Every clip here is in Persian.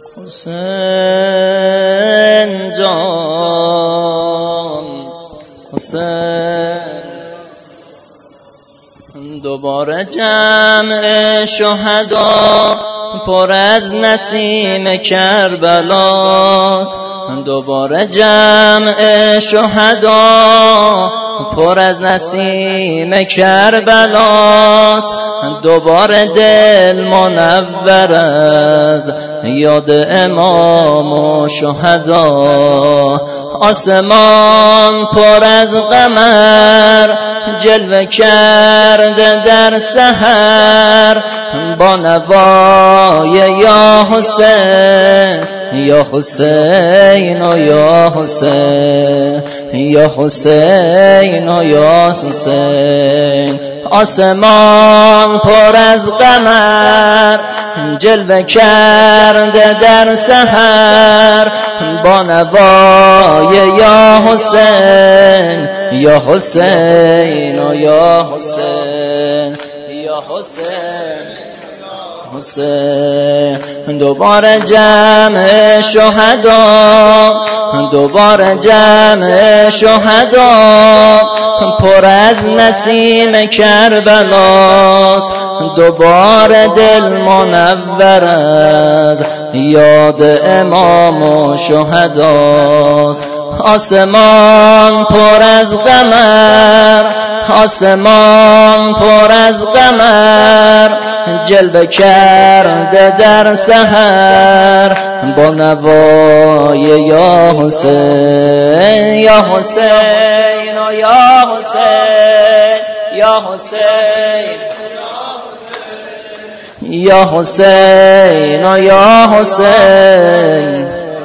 حسین جان حسین. دوباره جمع شهدا پر از نسیم کربلاست. دوباره جمع شهدا پر از نسیم کربلاست. دوباره دل منور از یاد امام و شهدا. آسمان پر از قمر جلوه کرده در سحر با نوای یا حسین یا حسین و یا حسین یا حسین و یا حسین. آسمان پر از قمر جلوه کرده در سحر با نوای یا حسین یا حسین و یا حسین یا حسین حسین. دوباره جمع شهدا دوباره جمع شهدا پر از نسیم کربلاست. دوباره دل منور از یاد امام و شهداست. آسمان پر از قمر آسمان پر از قمر جلوه کرده در سحر با نوای یا حسین یا حسین و یا حسین یا حسین یا حسین و یا حسین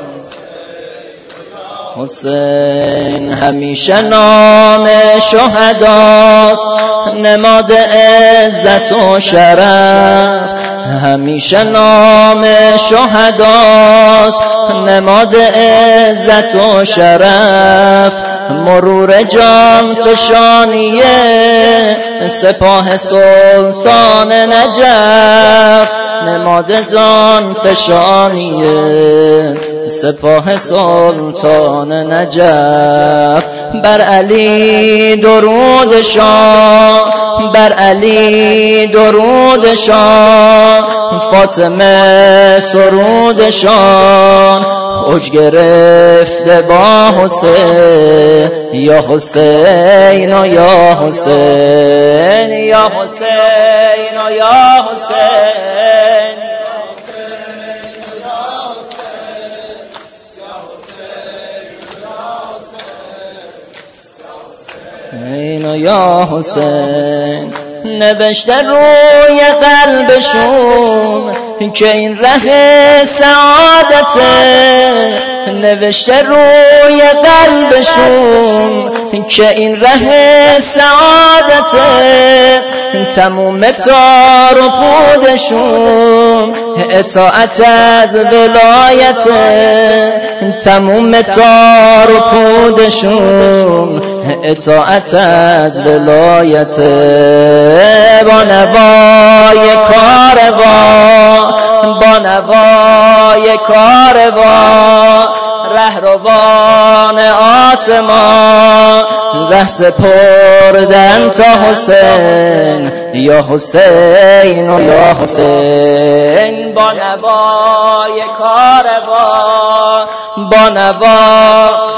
حسین. همیشه نام شهداست نماد عزت و شرف. همیشه نام شهداست نماد عزت و شرف. مرور جان فشانیه سپاه سلطان نجف. نماد جان فشانیه سپاه سلطان نجف. بر علی درود شاه بر علی درود شاه. فاطمه سرود شان اوج گرفته با حسین یا حسین و یا حسین یا حسین و یا حسین یا حسین. نوشته روی قلبشون که این ره سعادته. نوشته روی قلبشون که این ره سعادته. تموم تار و پودشون اطاعت از ولایته. تموم تار و پودشون اطاعت از ولایت. با نوای کاروان با نوای کاروان رهروان آسمان ره سپردن تا حسین یا حسین و یا حسین. با نوای کاروان با نوای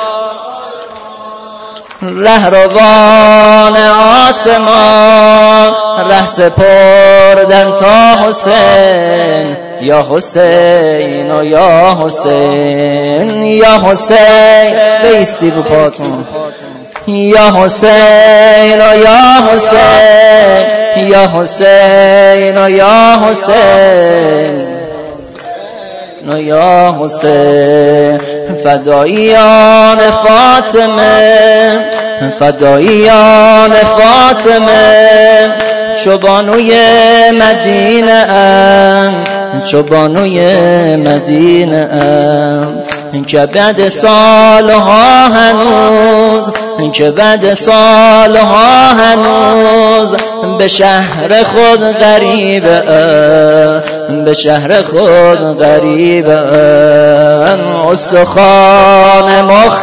رهروان آسمان ره سپردن تا حسین یا حسین و یا حسین یا حسین. بیستی رو پاتون یا حسین و یا حسین یا حسین و یا حسین و یا حسین. فداییان فاطمه فداییان فاطمه چوبانوی مدینه ام چوبانوی مدینه ام. که بعد سالها هنوز به شهر خود غریبه، به شهر خود غریبه. استخوان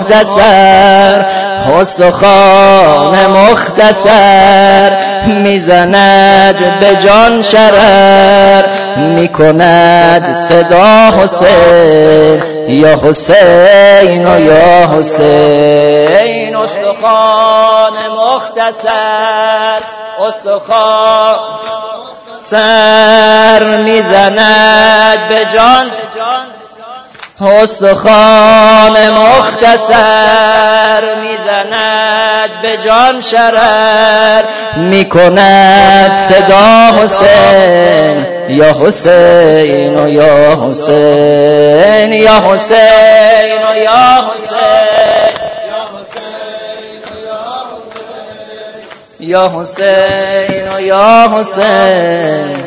مختصر میزند به جان شرر، میکند صدا حسین یا حسین و یا حسین. استخوان مختصر میزند به جان، استخوان مختصر میزند به جان شرر، میکند صدا حسین یا حسین و یا حسین، یا حسین و یا حسین، یا حسین و یا حسین،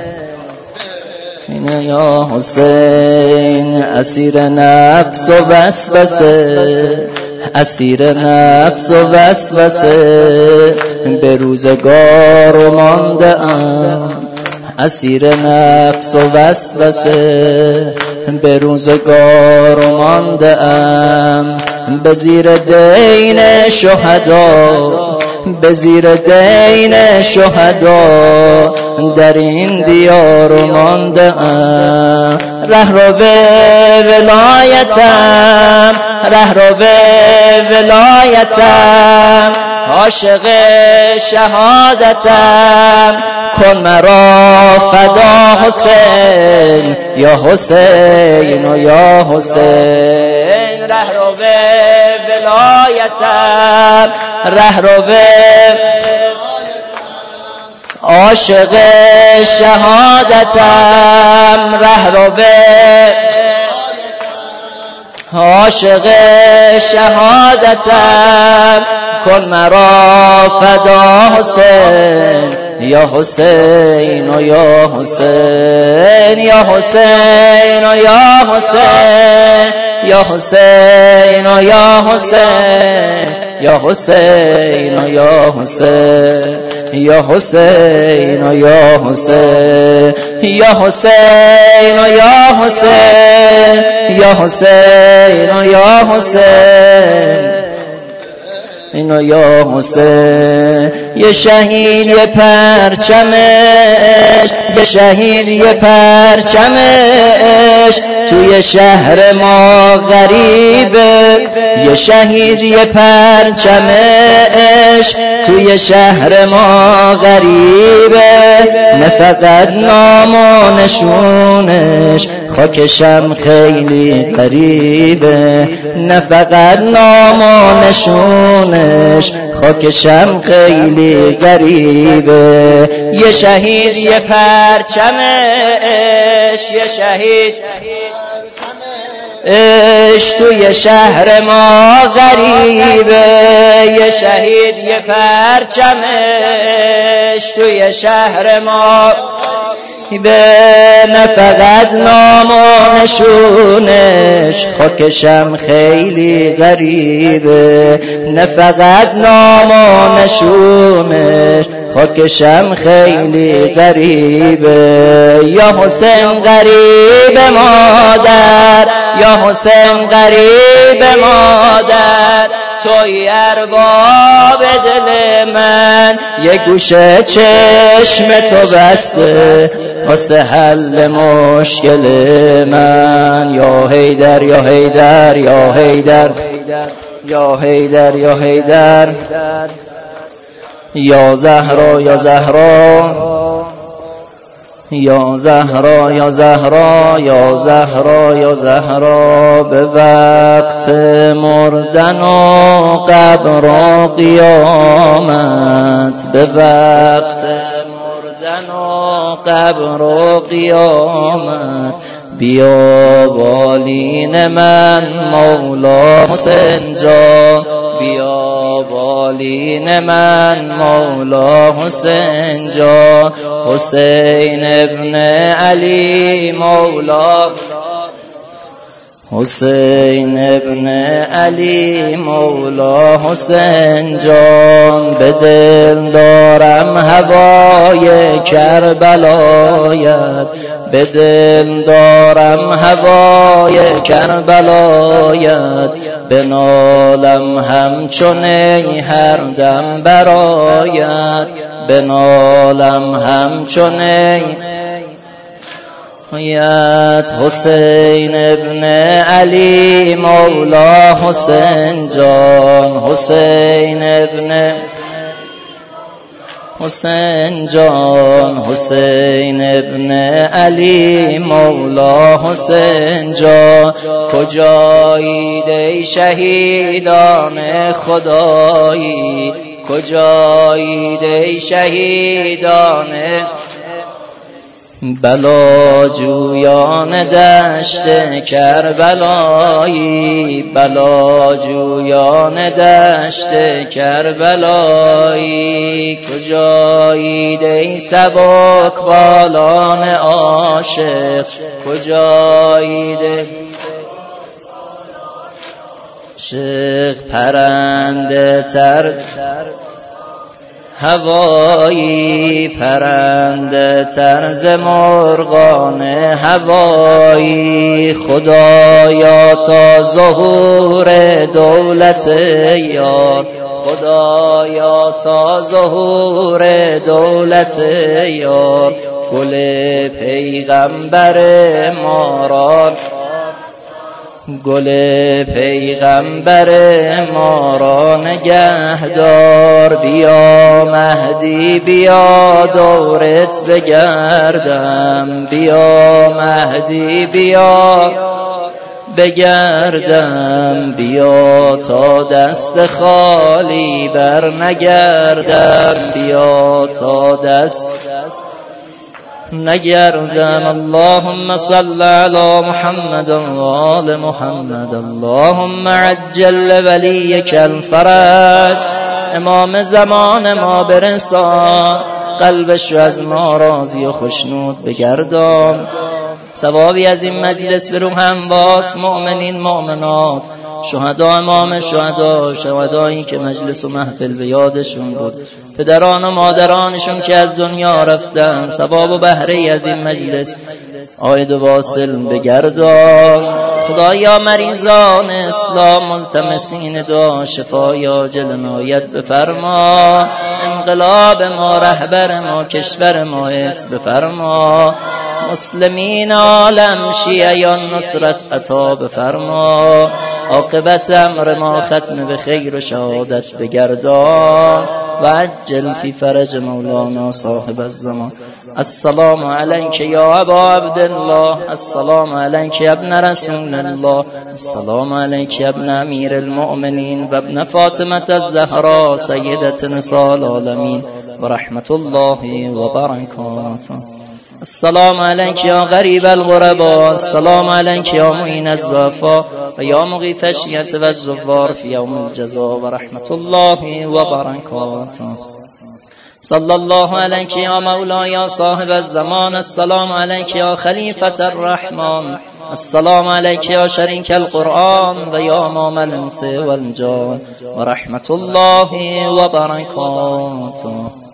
یا حسین. اسیر نفس و وسوسه به روزگار مانده ام، اسیر نفس و وسوسه به روزگار مانده ام. به زیر دین شهدا در این دیار مانده ام. رهرو ولایتم عاشق شهادتم، کن مرا فدا حسین یا حسین و یا حسین. رهرو ولایتم عاشق شهادتم، عاشق شهادتم، کن مرا فدا حسین یا حسین و یا حسین، یا حسین و یا حسین، یا حسین و یا حسین، یا حسین و یا حسین، یا حسین و یا حسین، یا حسین و یا حسین، یا حسین و یا حسین، اینو یا حسین. یه شهید یه پرچمش، یه شهید یه پرچمش توی شهر ما غریبه، یه شهید یه پرچمش توی شهر ما غریبه. نه فقط نام و نشونش خاکشم خیلی غریبه، نه فقط نام و نشونش خاکشم خیلی غریبه. یه شهید یه پرچمش، یه شهید توی شهر ما غریبه، یه شهید یه پرچمش توی شهر ما به. نه فقط نام و نشونش خاکشم خیلی غریبه، نه فقط نام و نشونش خاکشم خیلی غریبه. یا حسین غریب مادر، یا حسین غریب مادر، توی ارباب دل من، یه گوشه چشم تو بسته واسه حل مشکل من. یا حیدر یا حیدر یا حیدر یا حیدر یا حیدر، یا زهرا یا زهرا، یا زهرا یا زهرا، یا زهرا یا زهرا. به وقت مردن و قبر و قیامت، به وقت مردن و قبر و قیامت، بیا بالین من مولا حسین جان، بیا بالین من مولا حسین جان. حسین ابن علی مولا، حسین ابن علی مولا حسین جان، به دل دارم هوای کربلایت، به دل دارم هوای کربلایت، بنالم همچون ای هر دم برایت، بنالم همچون ای حسین ابن علی مولا حسین جان، حسین ابن حسین جان، حسین ابن علی مولا حسین جان، کجایید ای شهیدان خدایی، کجایید ای شهیدان بلاجویان دشت کربلایی، بلاجویان دشت کربلایی، کجایید ای سبکبالان عاشق، کجایید عاشق پرنده تر هوایی، پرنده طرز مرغان هوایی، خدایا تا ظهور دولت یار، خدایا تا ظهور دولت یار، گل پیغمبر ما را، گل پیغمبر ما را نگهدار، بیا مهدی بیا دورت بگردم، بیا مهدی بیا بگردم، بیا تا دست خالی بر نگردم، بیا تا دست نگردم. اللهم صل على محمد و آل محمد، اللهم عجل ولیک الفرج، امام زمان ما برسان، قلبش رو از ما راضی و خشنود بگردان، ثوابی از این مجلس به روح اموات مؤمنین مؤمنات، شهدا امام شهدا، شهدایی که مجلس و محفل به یادشون بود، پدران و مادرانشون که از دنیا رفتن، ثواب و بهره از این مجلس عاید و واصل بگردان. خدایا مریضان اسلام ملتمسین دعا شفای عاجل عنایت بفرما، انقلاب ما رهبر ما کشور ما حفظ بفرما، مسلمین عالم شیعیان نصرت عطا بفرما، عاقبت امر ما ختم به خیر و شهادت بگردان و عجل فی فرج مولانا صاحب الزمان. السلام علیک یا ابا عبدالله، السلام علیک یا ابن رسول الله، السلام علیک یا ابن امیر المؤمنین و ابن فاطمة الزهراء سیدة نساء العالمین و رحمت الله و برکاته. السلام علیک یا غریب الغرباء، السلام علیک یا معین الضعفاء و یا مغیث الشیعة و الزوار فی یوم الجزا و رحمت الله و برکاته. صلی الله علیک یا مولا یا صاحب الزمان، السلام علیک یا خلیفة الرحمن، السلام علیک یا شریک القرآن و یا امام الانس والجان و رحمت الله و برکاته.